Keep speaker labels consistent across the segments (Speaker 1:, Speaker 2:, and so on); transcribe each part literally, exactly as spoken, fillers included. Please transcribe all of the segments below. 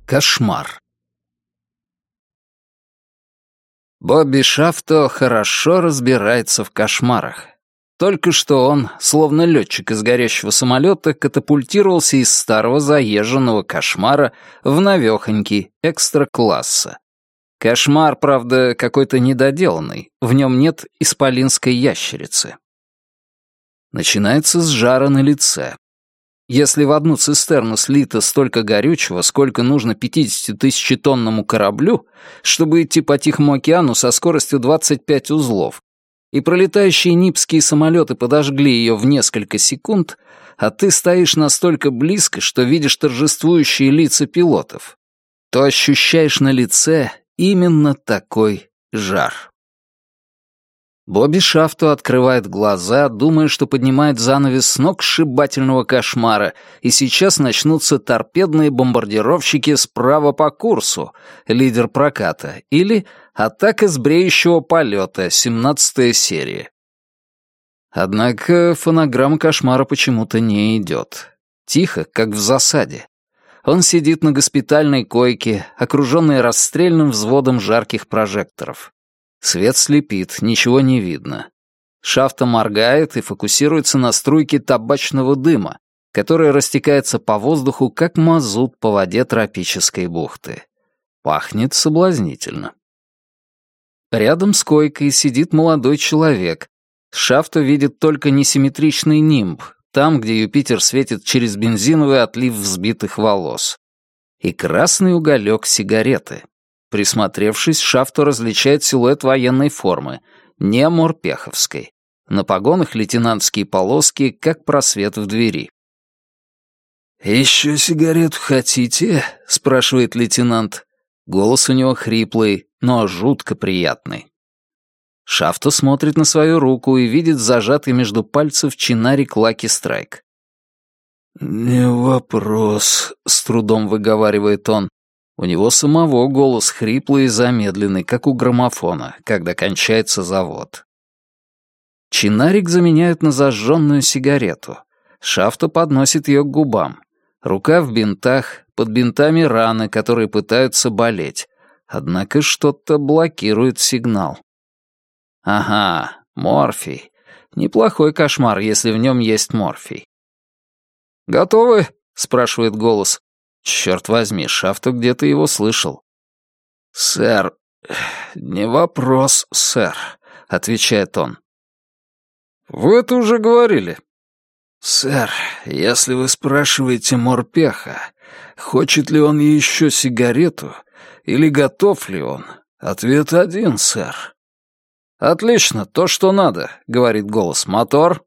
Speaker 1: Кошмар. Бобби Шафто хорошо разбирается в кошмарах. Только что он, словно летчик из горящего самолета, катапультировался из старого заезженного кошмара в навехонький, экстра-класса. Кошмар, правда, какой-то недоделанный, в нем нет исполинской ящерицы. Начинается с жара на лице. Если в одну цистерну слито столько горючего, сколько нужно пятидесятитысячетонному кораблю, чтобы идти по Тихому океану со скоростью двадцать пять узлов, и пролетающие нипские самолеты подожгли ее в несколько секунд, а ты стоишь настолько близко, что видишь торжествующие лица пилотов, то ощущаешь на лице именно такой жар. Бобби Шафто открывает глаза, думая, что поднимает занавес сногсшибательного кошмара, и сейчас начнутся торпедные бомбардировщики справа по курсу, лидер проката, или атака с бреющего полета, семнадцатая серия. Однако фонограмма кошмара почему-то не идет. Тихо, как в засаде. Он сидит на госпитальной койке, окруженный расстрельным взводом жарких прожекторов. Свет слепит, ничего не видно. Шафто моргает и фокусируется на струйке табачного дыма, которая растекается по воздуху, как мазут по воде тропической бухты. Пахнет соблазнительно. Рядом с койкой сидит молодой человек. Шафто видит только несимметричный нимб, там, где Юпитер светит через бензиновый отлив взбитых волос. И красный уголек сигареты. Присмотревшись, Шафто различает силуэт военной формы, не морпеховской. На погонах лейтенантские полоски, как просвет в двери. «Еще сигарету хотите?» — спрашивает лейтенант. Голос у него хриплый, но жутко приятный. Шафто смотрит на свою руку и видит зажатый между пальцев чинарик Лаки Страйк. «Не вопрос», — с трудом выговаривает он. У него самого голос хриплый и замедленный, как у граммофона, когда кончается завод. Чинарик заменяют на зажженную сигарету. Шафто подносит ее к губам. Рука в бинтах, под бинтами раны, которые пытаются болеть. Однако что-то блокирует сигнал. Ага, морфий. Неплохой кошмар, если в нем есть морфий. «Готовы?» — спрашивает голос. Черт возьми, Шафто где-то его слышал. «Сэр, не вопрос, сэр», — отвечает он. «Вы это уже говорили». «Сэр, если вы спрашиваете морпеха, хочет ли он еще сигарету или готов ли он, ответ один, сэр». «Отлично, то, что надо», — говорит голос. «Мотор?»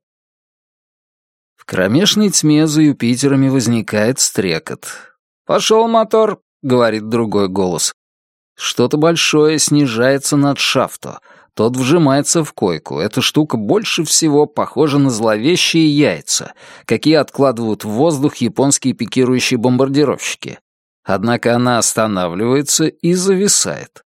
Speaker 1: В кромешной тьме за Юпитерами возникает стрекот. «Пошел мотор», — говорит другой голос. Что-то большое снижается над Шафто. Тот вжимается в койку. Эта штука больше всего похожа на зловещие яйца, какие откладывают в воздух японские пикирующие бомбардировщики. Однако она останавливается и зависает.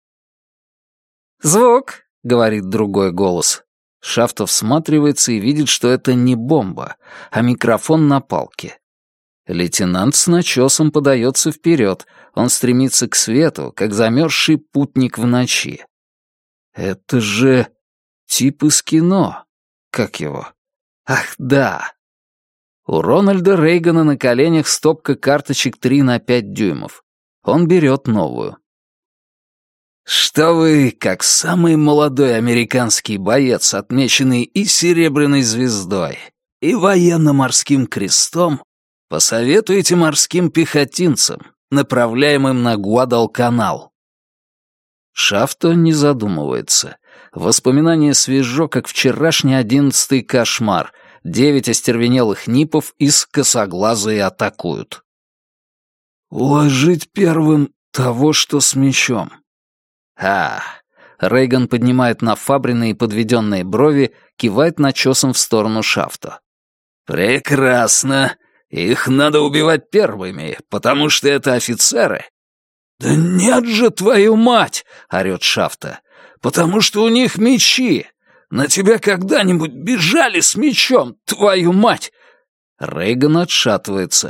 Speaker 1: «Звук», — говорит другой голос. Шафто всматривается и видит, что это не бомба, а микрофон на палке. Лейтенант с начесом подается вперед. Он стремится к свету, как замерзший путник в ночи. Это же тип из кино. Как его? Ах, да. У Рональда Рейгана на коленях стопка карточек три на пять дюймов. Он берет новую. «Что вы, как самый молодой американский боец, отмеченный и Серебряной звездой, и военно-морским крестом, посоветуете морским пехотинцам, направляемым на Гуадалканал?» Шафто не задумывается. Воспоминание свежо, как вчерашний одиннадцатый кошмар. Девять остервенелых нипов из косоглазые атакуют. «Уложить первым того, что с мечом». «А!» Рейган поднимает нафабренные и подведенные брови, кивает начесом в сторону Шафто. «Прекрасно. Их надо убивать первыми, потому что это офицеры». «Да нет же, твою мать!» — орёт Шафто. «Потому что у них мечи. На тебя когда-нибудь бежали с мечом, твою мать!» Рейган отшатывается.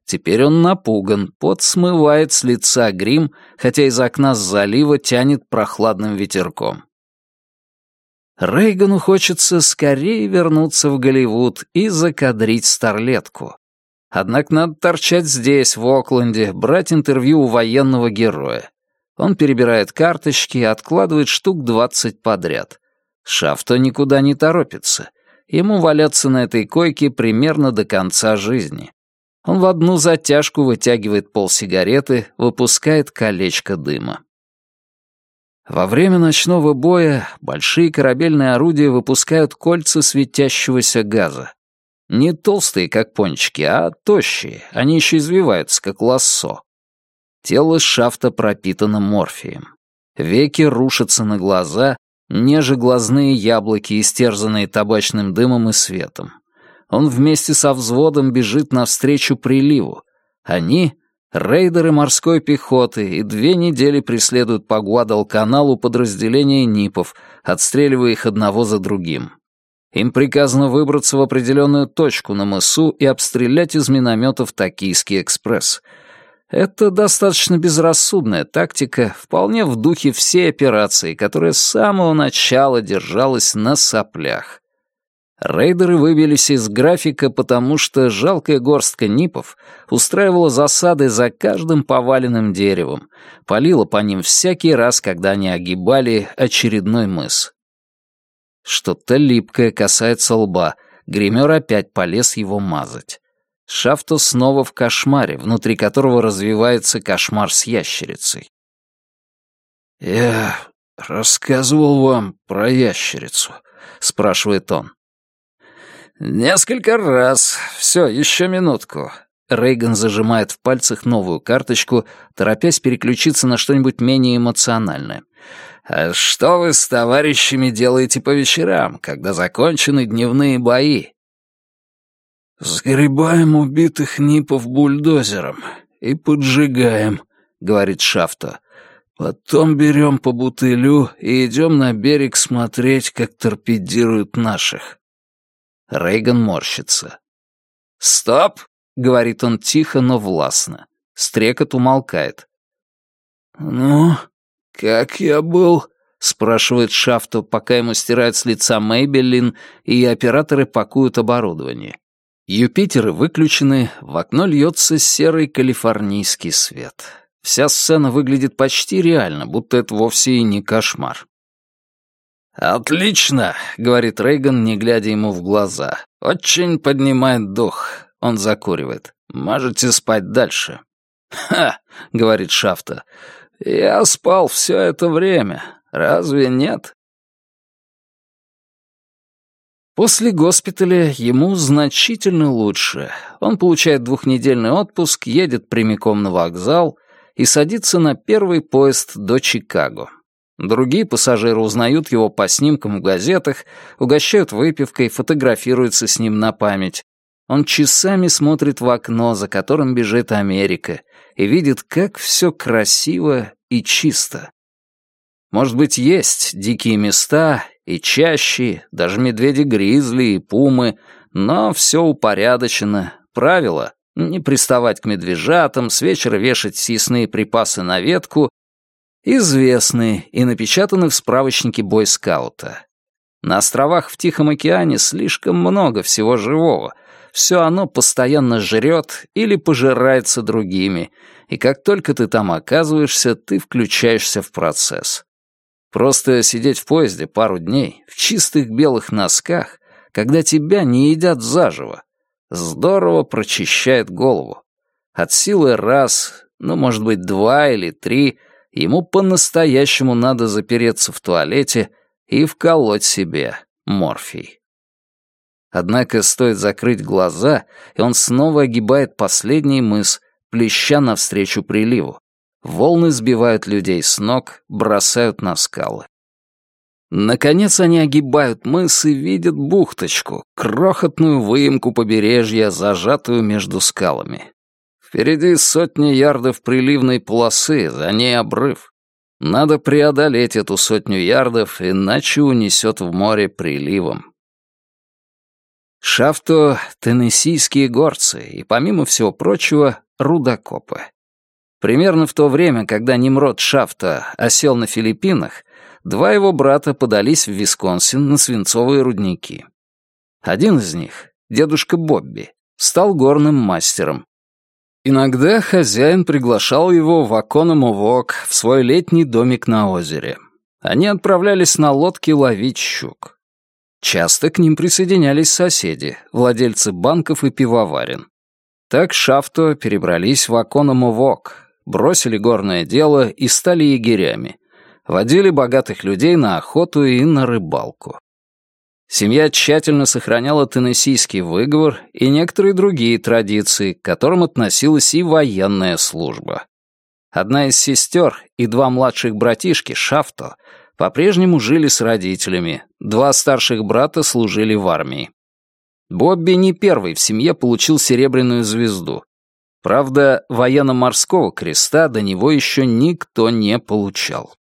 Speaker 1: Теперь он напуган, пот смывает с лица грим, хотя из окна с залива тянет прохладным ветерком. Рейгану хочется скорее вернуться в Голливуд и закадрить старлетку. Однако надо торчать здесь, в Окленде, брать интервью у военного героя. Он перебирает карточки и откладывает штук двадцать подряд. Шафто никуда не торопится. Ему валяться на этой койке примерно до конца жизни. Он в одну затяжку вытягивает полсигареты, выпускает колечко дыма. Во время ночного боя большие корабельные орудия выпускают кольца светящегося газа. Не толстые, как пончики, а тощие, они еще извиваются, как лассо. Тело Шафта пропитано морфием. Веки рушатся на глаза, неже глазные яблоки, истерзанные табачным дымом и светом. Он вместе со взводом бежит навстречу приливу. Они — рейдеры морской пехоты, и две недели преследуют по Гуадалканалу подразделения НИПов, отстреливая их одного за другим. Им приказано выбраться в определенную точку на мысу и обстрелять из минометов Токийский экспресс. Это достаточно безрассудная тактика, вполне в духе всей операции, которая с самого начала держалась на соплях. Рейдеры выбились из графика, потому что жалкая горстка НИПов устраивала засады за каждым поваленным деревом, палила по ним всякий раз, когда они огибали очередной мыс. Что-то липкое касается лба, гример опять полез его мазать. Шафто снова в кошмаре, внутри которого развивается кошмар с ящерицей. «Я рассказывал вам про ящерицу?» — спрашивает он. «Несколько раз. Все, еще минутку». Рейган зажимает в пальцах новую карточку, торопясь переключиться на что-нибудь менее эмоциональное. «А что вы с товарищами делаете по вечерам, когда закончены дневные бои?» «Сгребаем убитых НИПов бульдозером и поджигаем», — говорит Шафто. «Потом берем по бутылю и идем на берег смотреть, как торпедируют наших». Рейган морщится. «Стоп!» — говорит он тихо, но властно. Стрекот умолкает. «Ну, как я был?» — спрашивает Шафто, пока ему стирают с лица Мэйбеллин, и операторы пакуют оборудование. Юпитеры выключены, в окно льется серый калифорнийский свет. Вся сцена выглядит почти реально, будто это вовсе и не кошмар. «Отлично», — говорит Рейган, не глядя ему в глаза. «Очень поднимает дух». Он закуривает. «Можете спать дальше». «Ха», — говорит Шафто. «Я спал все это время. Разве нет?» После госпиталя ему значительно лучше. Он получает двухнедельный отпуск, едет прямиком на вокзал и садится на первый поезд до Чикаго. Другие пассажиры узнают его по снимкам в газетах, угощают выпивкой, фотографируются с ним на память. Он часами смотрит в окно, за которым бежит Америка, и видит, как все красиво и чисто. Может быть, есть дикие места и чащи, даже медведи-гризли и пумы, но все упорядочено. Правило — не приставать к медвежатам, с вечера вешать съестные припасы на ветку — известны и напечатаны в справочнике бойскаута. На островах в Тихом океане слишком много всего живого. Все оно постоянно жрет или пожирается другими, и как только ты там оказываешься, ты включаешься в процесс. Просто сидеть в поезде пару дней в чистых белых носках, когда тебя не едят заживо, здорово прочищает голову. От силы раз, ну, может быть, два или три, ему по-настоящему надо запереться в туалете и вколоть себе морфий. Однако стоит закрыть глаза, и он снова огибает последний мыс, плеща навстречу приливу. Волны сбивают людей с ног, бросают на скалы. Наконец они огибают мыс и видят бухточку, крохотную выемку побережья, зажатую между скалами. Впереди сотни ярдов приливной полосы, за ней обрыв. Надо преодолеть эту сотню ярдов, иначе унесет в море приливом. Шафто — теннессийские горцы и, помимо всего прочего, рудокопы. Примерно в то время, когда Nimrod Шафто осел на Филиппинах, два его брата подались в Висконсин на свинцовые рудники. Один из них, дедушка Бобби, стал горным мастером. Иногда хозяин приглашал его в Акономовок в свой летний домик на озере. Они отправлялись на лодке ловить щук. Часто к ним присоединялись соседи, владельцы банков и пивоварен. Так Шафто перебрались в Акономовок, бросили горное дело и стали егерями. Водили богатых людей на охоту и на рыбалку. Семья тщательно сохраняла теннессийский выговор и некоторые другие традиции, к которым относилась и военная служба. Одна из сестер и два младших братишки, Шафто, по-прежнему жили с родителями, два старших брата служили в армии. Бобби не первый в семье получил серебряную звезду. Правда, военно-морского креста до него еще никто не получал.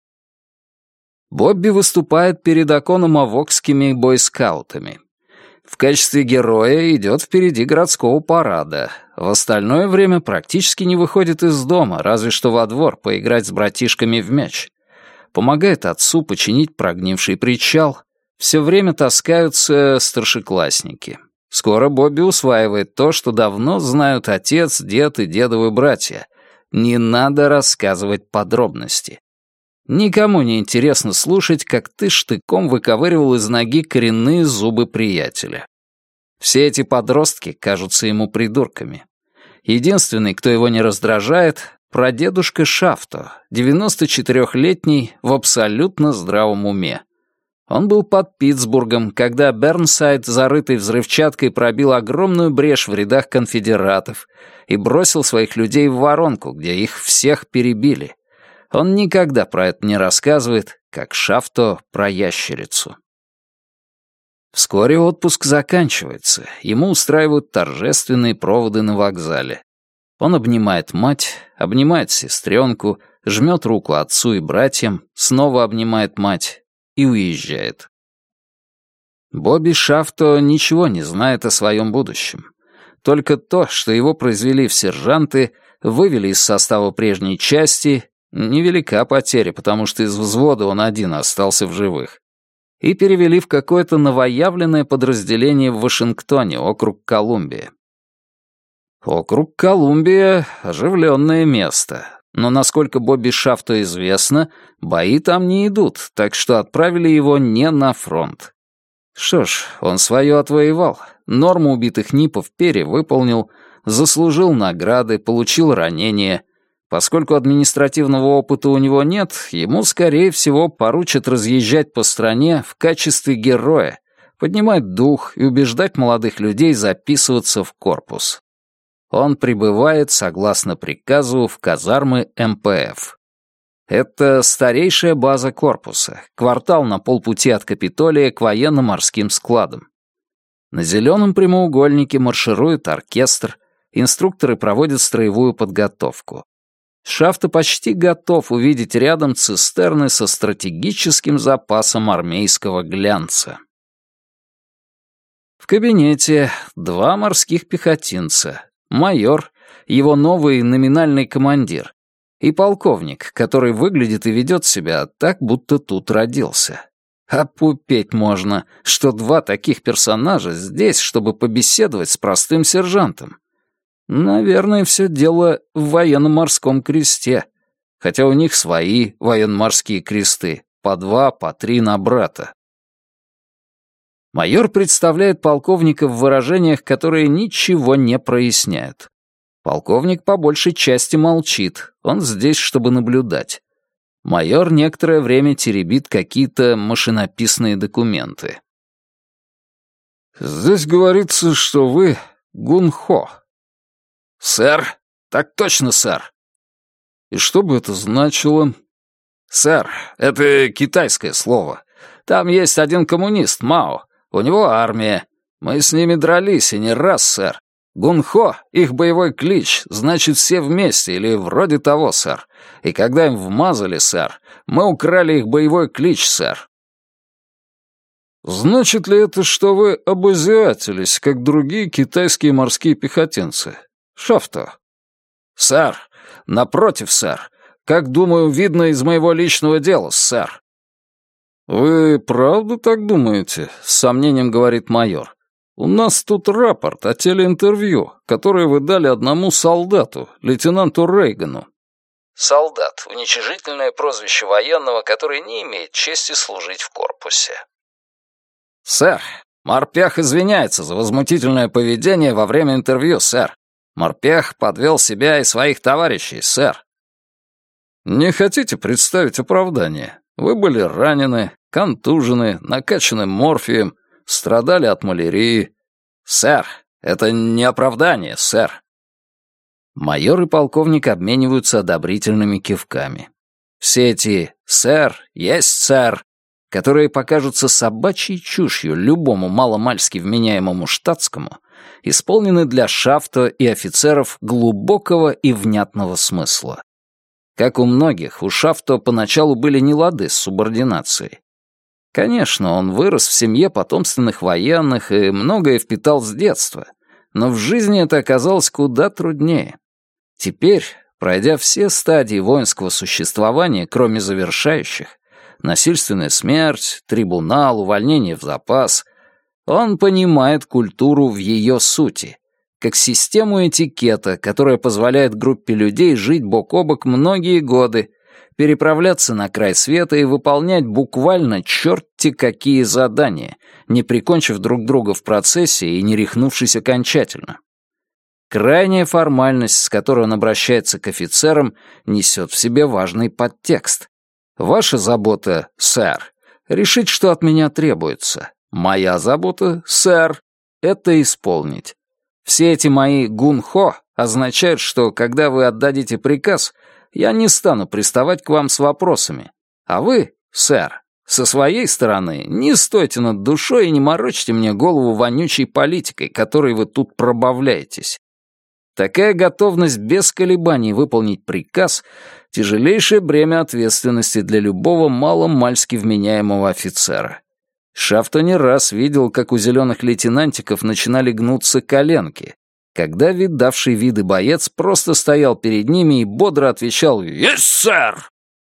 Speaker 1: Бобби выступает перед акономовокскими бойскаутами. В качестве героя идет впереди городского парада. В остальное время практически не выходит из дома, разве что во двор поиграть с братишками в мяч. Помогает отцу починить прогнивший причал. Все время таскаются старшеклассники. Скоро Бобби усваивает то, что давно знают отец, дед и дедовы братья. Не надо рассказывать подробности. Никому не интересно слушать, как ты штыком выковыривал из ноги коренные зубы приятеля. Все эти подростки кажутся ему придурками. Единственный, кто его не раздражает, прадедушка Шафто, девяносто четырехлетний, в абсолютно здравом уме. Он был под Питтсбургом, когда Бернсайд, зарытый взрывчаткой, пробил огромную брешь в рядах конфедератов и бросил своих людей в воронку, где их всех перебили. Он никогда про это не рассказывает, как Шафто про ящерицу. Вскоре отпуск заканчивается, ему устраивают торжественные проводы на вокзале. Он обнимает мать, обнимает сестренку, жмет руку отцу и братьям, снова обнимает мать и уезжает. Бобби Шафто ничего не знает о своем будущем. Только то, что его произвели в сержанты, вывели из состава прежней части, невелика потеря, потому что из взвода он один остался в живых, и перевели в какое-то новоявленное подразделение в Вашингтоне, округ Колумбия. Округ Колумбия — оживленное место, но, насколько Бобби Шафто известно, бои там не идут, так что отправили его не на фронт. Что ж, он свое отвоевал, норму убитых НИПов перевыполнил, заслужил награды, получил ранения. Поскольку административного опыта у него нет, ему, скорее всего, поручат разъезжать по стране в качестве героя, поднимать дух и убеждать молодых людей записываться в корпус. Он прибывает, согласно приказу, в казармы эм пэ эф. Это старейшая база корпуса, квартал на полпути от Капитолия к военно-морским складам. На зеленом прямоугольнике марширует оркестр, инструкторы проводят строевую подготовку. Шафто почти готов увидеть рядом цистерны со стратегическим запасом армейского глянца. В кабинете два морских пехотинца, майор, его новый номинальный командир, и полковник, который выглядит и ведет себя так, будто тут родился. Опупеть можно, что два таких персонажа здесь, чтобы побеседовать с простым сержантом. Наверное, все дело в военно-морском кресте, хотя у них свои военно-морские кресты, по два, по три на брата. Майор представляет полковника в выражениях, которые ничего не проясняют. Полковник по большей части молчит, он здесь, чтобы наблюдать. Майор некоторое время теребит какие-то машинописные документы. «Здесь говорится, что вы Гунхо». «Сэр, так точно, сэр». «И что бы это значило?» «Сэр, это китайское слово. Там есть один коммунист, Мао. У него армия. Мы с ними дрались, и не раз, сэр. Гунхо — их боевой клич, значит, все вместе, или вроде того, сэр. И когда им вмазали, сэр, мы украли их боевой клич, сэр».
Speaker 2: «Значит ли это, что вы обазиатились, как другие китайские морские пехотинцы? Шафто?»
Speaker 1: «Сэр, напротив, сэр. Как, думаю, видно из моего личного дела, сэр».
Speaker 2: «Вы правда так думаете?» — с сомнением говорит майор. «У нас тут рапорт о телеинтервью, которое вы дали одному солдату, лейтенанту Рейгану».
Speaker 1: «Солдат» — уничижительное прозвище военного, который не имеет чести служить в корпусе. «Сэр, Морпех извиняется за возмутительное поведение во время интервью, сэр. Морпех подвел себя и своих товарищей, сэр».
Speaker 2: «Не хотите представить оправдание? Вы были ранены, контужены, накачаны морфием, страдали от малярии».
Speaker 1: «Сэр, это не оправдание, сэр». Майор и полковник обмениваются одобрительными кивками. Все эти «сэр», «есть, сэр», которые покажутся собачьей чушью любому маломальски вменяемому штатскому, исполнены для Шафто и офицеров глубокого и внятного смысла. Как у многих, у Шафто поначалу были нелады с субординацией. Конечно, он вырос в семье потомственных военных и многое впитал с детства, но в жизни это оказалось куда труднее. Теперь, пройдя все стадии воинского существования, кроме завершающих, насильственная смерть, трибунал, увольнение в запас, он понимает культуру в ее сути, как систему этикета, которая позволяет группе людей жить бок о бок многие годы, переправляться на край света и выполнять буквально черти какие задания, не прикончив друг друга в процессе и не рехнувшись окончательно. Крайняя формальность, с которой он обращается к офицерам, несет в себе важный подтекст. Ваша забота, сэр, решить, что от меня требуется. Моя забота, сэр, это исполнить. Все эти мои гун-хо означают, что, когда вы отдадите приказ, я не стану приставать к вам с вопросами. А вы, сэр, со своей стороны, не стойте над душой и не морочьте мне голову вонючей политикой, которой вы тут пробавляетесь. Такая готовность без колебаний выполнить приказ — тяжелейшее бремя ответственности для любого маломальски вменяемого офицера. Шафто не раз видел, как у зеленых лейтенантиков начинали гнуться коленки, когда видавший виды боец просто стоял перед ними и бодро отвечал «Есть, сэр!».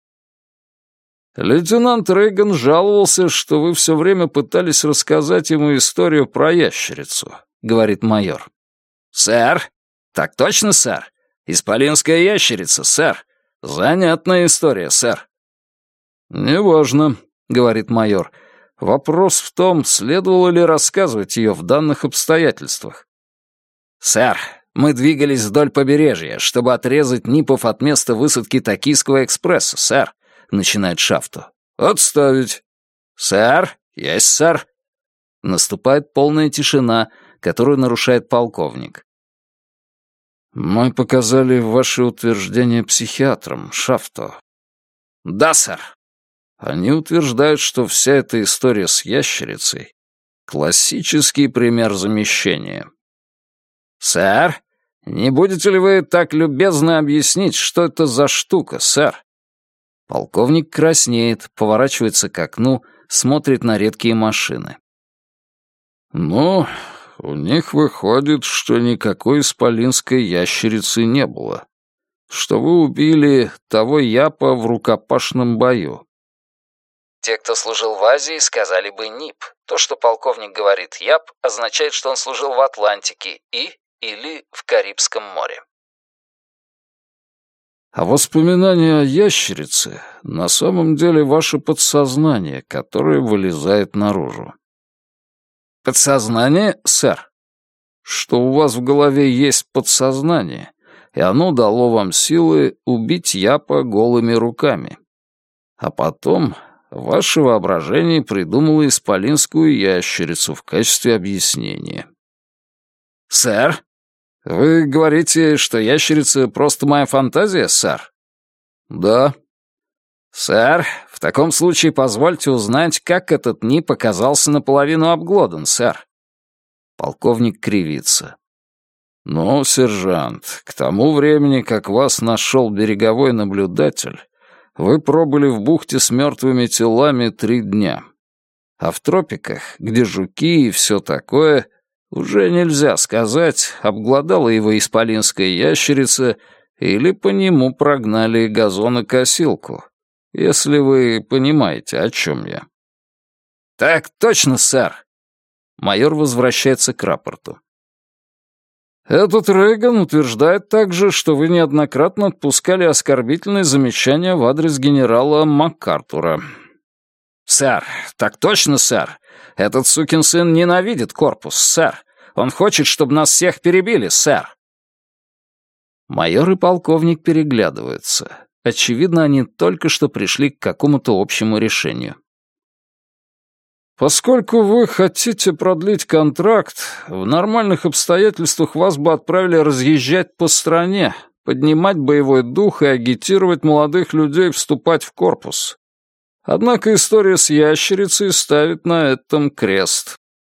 Speaker 2: Лейтенант Рейган жаловался, что вы все время пытались рассказать ему историю про ящерицу, говорит майор.
Speaker 1: «Сэр? Так точно, сэр. Исполинская ящерица, сэр. Занятная история, сэр».
Speaker 2: «Неважно», — говорит майор. «Вопрос в том, следовало ли рассказывать ее в данных обстоятельствах».
Speaker 1: «Сэр, мы двигались вдоль побережья, чтобы отрезать Нипов от места высадки Токийского экспресса, сэр», — начинает Шафто.
Speaker 2: «Отставить».
Speaker 1: «Сэр, есть, сэр». Наступает полная тишина, которую нарушает полковник.
Speaker 2: «Мы показали ваши утверждения психиатрам, Шафто».
Speaker 1: «Да, сэр».
Speaker 2: Они утверждают, что вся эта история с ящерицей — классический пример замещения.
Speaker 1: «Сэр, не будете ли вы так любезны объяснить, что это за штука, сэр?» Полковник краснеет, поворачивается к окну, смотрит на редкие машины.
Speaker 2: «Ну, у них выходит, что никакой исполинской ящерицы не было. Что вы убили того япа в рукопашном бою».
Speaker 1: Те, кто служил в Азии, сказали бы НИП. То, что полковник говорит «яп», означает, что он служил в Атлантике и или в Карибском море.
Speaker 2: А воспоминания о ящерице на самом деле ваше подсознание, которое вылезает наружу.
Speaker 1: Подсознание, сэр?
Speaker 2: Что у вас в голове есть подсознание, и оно дало вам силы убить япа голыми руками. А потом ваше воображение придумало исполинскую ящерицу в качестве объяснения.
Speaker 1: Сэр? Вы говорите, что ящерица просто моя фантазия, сэр?
Speaker 2: Да.
Speaker 1: Сэр, в таком случае позвольте узнать, как этот НИП оказался наполовину обглодан, сэр.
Speaker 2: Полковник кривится. Ну, сержант, к тому времени, как вас нашел береговой наблюдатель, вы пробыли в бухте с мертвыми телами три дня. А в тропиках, где жуки и все такое, уже нельзя сказать, обглодала его исполинская ящерица или по нему прогнали газонокосилку, если вы понимаете, о чем я. «Так точно, сэр!» Майор возвращается к рапорту. «Этот Рейган утверждает также, что вы неоднократно отпускали оскорбительные замечания в адрес генерала МакАртура». «Сэр, так точно, сэр. Этот сукин сын ненавидит корпус, сэр. Он хочет, чтобы нас всех перебили, сэр». Майор и полковник переглядываются. Очевидно, они только что пришли к какому-то общему решению. «Поскольку вы хотите продлить контракт, в нормальных обстоятельствах вас бы отправили разъезжать по стране, поднимать боевой дух и агитировать молодых людей вступать в корпус. Однако история с ящерицей ставит на этом крест».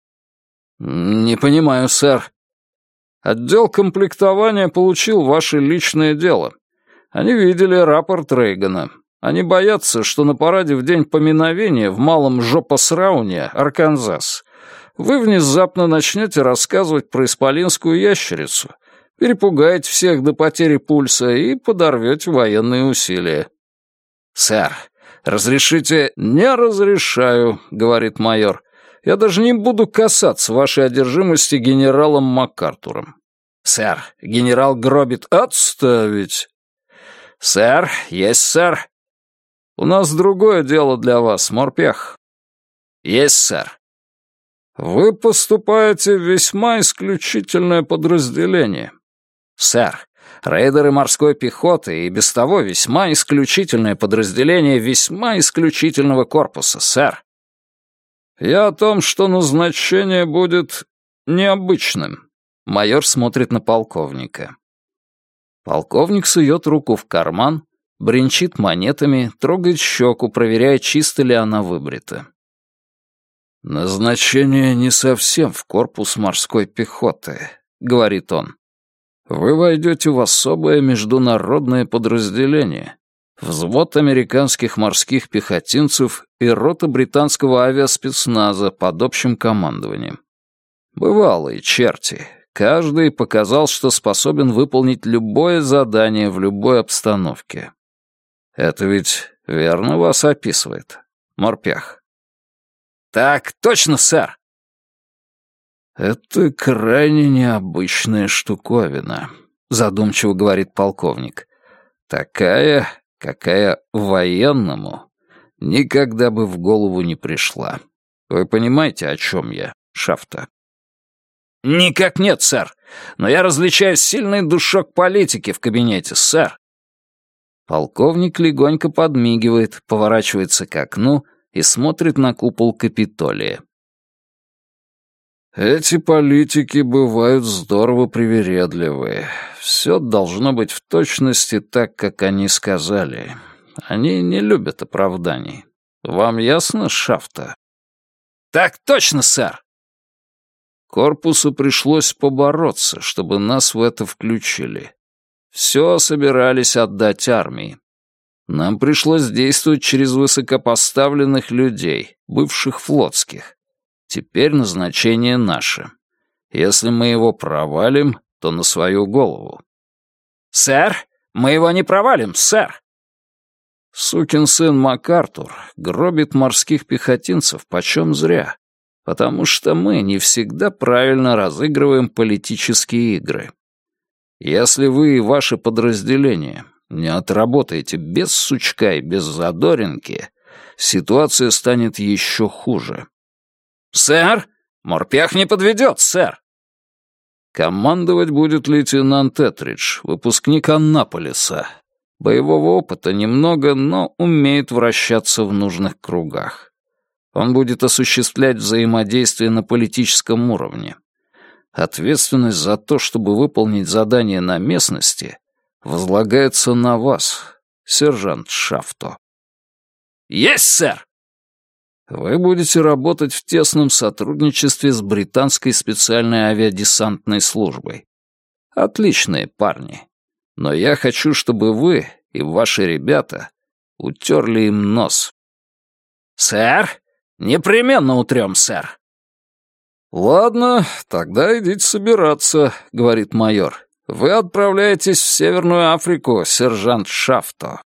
Speaker 2: «Не понимаю, сэр». «Отдел комплектования получил ваше личное дело. Они видели рапорт Рейгана. Они боятся, что на параде в день поминовения в малом Жопасрауне, Арканзас, вы внезапно начнете рассказывать про исполинскую ящерицу, перепугаете всех до потери пульса и подорвете военные усилия». «Сэр, разрешите...» «Не разрешаю», — говорит майор. «Я даже не буду касаться вашей одержимости генералом МакАртуром». «Сэр, генерал гробит...» «Отставить!» «Сэр, есть, сэр». «У нас другое дело для вас, морпех». «Есть, сэр». «Вы поступаете в весьма исключительное подразделение». «Сэр, рейдеры морской пехоты и без того весьма исключительное подразделение весьма исключительного корпуса, сэр». «Я о том, что назначение будет необычным». Майор смотрит на полковника. Полковник сует руку в карман, бренчит монетами, трогает щеку, проверяя, чисто ли она выбрита. «Назначение не совсем в корпус морской пехоты», — говорит он. «Вы войдете в особое международное подразделение, взвод американских морских пехотинцев и рота британского авиаспецназа под общим командованием. Бывалые черти, каждый показал, что способен выполнить любое задание в любой обстановке. Это ведь верно вас описывает, морпех?» «Так точно, сэр!» «Это крайне необычная штуковина», — задумчиво говорит полковник. «Такая, какая военному никогда бы в голову не пришла. Вы понимаете, о чем я, Шафта?» «Никак нет, сэр. Но я различаю сильный душок политики в кабинете, сэр». Полковник легонько подмигивает, поворачивается к окну и смотрит на купол Капитолия. «Эти политики бывают здорово привередливые. Все должно быть в точности так, как они сказали. Они не любят оправданий. Вам ясно, Шафта?» «Так точно, сэр!» Корпусу пришлось побороться, чтобы нас в это включили. Все собирались отдать армии. Нам пришлось действовать через высокопоставленных людей, бывших флотских. Теперь назначение наше. Если мы его провалим, то на свою голову. «Сэр, мы его не провалим, сэр!» Сукин сын МакАртур гробит морских пехотинцев почем зря, потому что мы не всегда правильно разыгрываем политические игры. Если вы и ваше подразделение не отработаете без сучка и без задоринки, ситуация станет еще хуже. «Сэр, морпех не подведет, сэр!» Командовать будет лейтенант Этридж, выпускник Аннаполиса. Боевого опыта немного, но умеет вращаться в нужных кругах. Он будет осуществлять взаимодействие на политическом уровне. Ответственность за то, чтобы выполнить задание на местности, возлагается на вас, сержант Шафто. «Есть, сэр!» Вы будете работать в тесном сотрудничестве с британской специальной авиадесантной службой. Отличные парни. Но я хочу, чтобы вы и ваши ребята утерли им нос. «Сэр,
Speaker 1: «Непременно утрем, сэр».
Speaker 2: «Ладно, тогда идите собираться», — говорит майор. «Вы отправляетесь в Северную Африку, сержант Шафто».